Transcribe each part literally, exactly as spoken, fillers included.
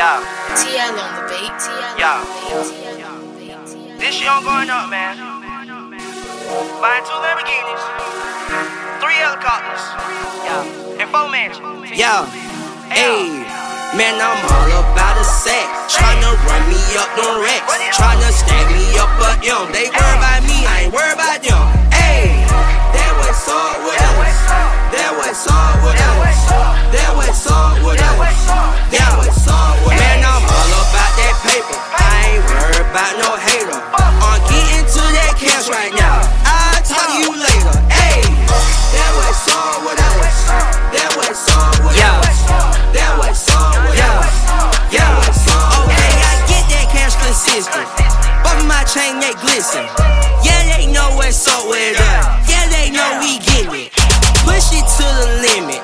Yeah. T L on the beat. T L Yeah. on the beat. This shit on going up, man. Buying two Lamborghinis, three helicopters, yeah, and four mansions. Yeah, ayy, man, I'm all about the sack. Tryna run me up them racks, tryna stack me up a M. They worry about me, I ain't worried about them. Ayy, that what's up with us. That what's up with us. That what's up with us. That what's up with us. Man, I'm all about that paper. I ain't worried about no hater. I'm getting to that cash right now. I'll talk to you later. Ayy, that what's up with us. That what's up with us. That what's up with us. Yeah, okay, I get that cash consistent. Both of my chain, they glisten. Yeah, they know what's up with us. Yeah, they know we getting it. Push it to the limit.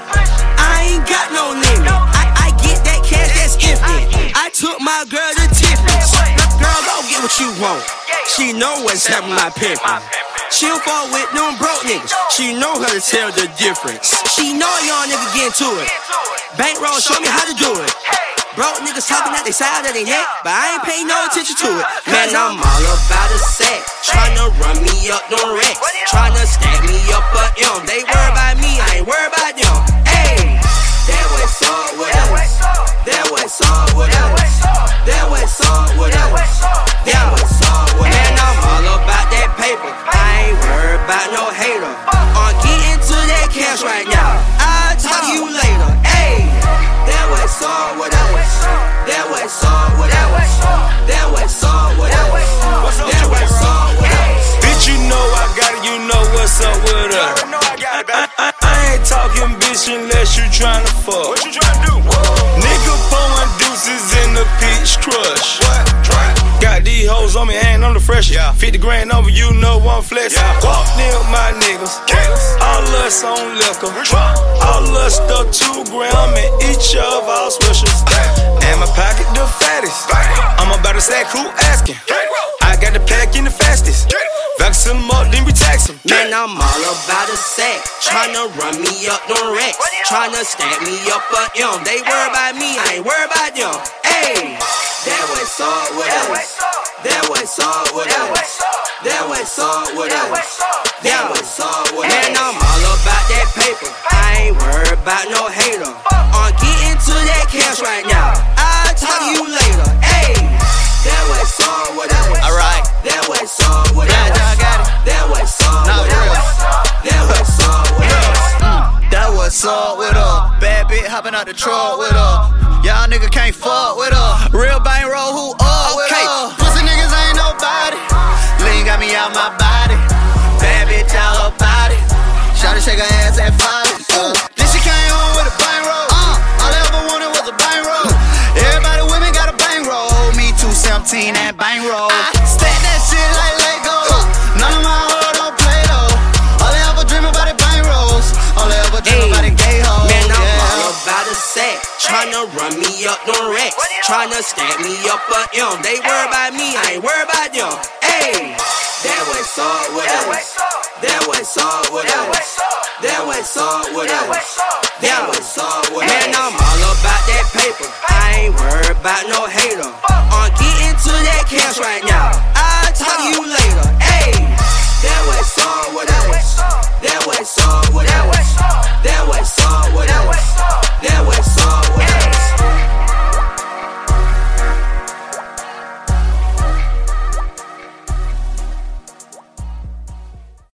I ain't got no limit. I, I get that cash that's infinite. I took my girl to Tiffany's. Girl, go get what you want. She know what's happening, my pimpin'. She'll fall with them broke niggas. She know how to tell the difference. She know y'all niggas get into it. Bankroll, show me how to do it. Broke niggas talking out they side of their neck, but I ain't paying no attention to it. Man, I'm all about a sack. Tryna run me up them racks, tryna stack me up a M. They worry about me, I ain't worried about them. Ayy, that what's up with us. That what's up with us. That what's up with us. That what's up with us. Man, I'm all about that paper. I ain't worried about no hater. I'm getting to that cash right now. I'll talk to you later. Ayy, that what's up with us. That what's up with us. That what's up with us. That what's up with us. Bitch, you know I got it, you know what's up with us. I, I, I ain't talking bitch unless you tryna fuck. What you tryna do? Nigga pouring deuces in the peach crush. What? Got these hoes on me, ain't on the freshest. Yeah. fifty grand over, you know I'm flexing. Yeah. Walk in with my niggas. Killers. All us on liquor. Which one? All us stuck two gram in each of our swishers. And my pocket the fattest. I'm about to sack, who asking? I got the pack in the fastest. Vax him up, then we tax him. Man, I'm all about a sack. Tryna run me up them racks, tryna stack me up a M. They worry about me, I ain't worried about them. Ayy, that what's up with us. That what's up with us. That what's up with us. That what's up with us. Man, I'm all about that paper. I ain't worried about no hater. I'm getting to that cash right now. I'll talk to you later. Ayy, that what's up with us. Alright. That what's up with us. Yeah, I got it. That what's up Not with real. us. That what's up with us. That what's up with her. Bad bitch hopping out the truck with her. Y'all nigga can't fuck with her. Real bankroll, who up with Okay. her? Pussy niggas ain't nobody. Lean got me out my body. Bad bitch out her body. Shawty shake her ass and follow. Uh, then she came home with a bankroll. Uh, all I ever wanted was a bankroll. Everybody with me got a bankroll. Me two seventeen and bankroll. I stack that shit like Lego. None of my hoes don't play though. All I ever dream about is bankrolls. All I ever dream about is gay hoes. Man, I'm yeah. all about a sack. Tryna run me up them racks, tryna stack me up a M. They worry about me, I ain't worried about them. Ayy, that what's up with us. That what's up with us. That what's up with us. That what's up with us. Man, I'm all about that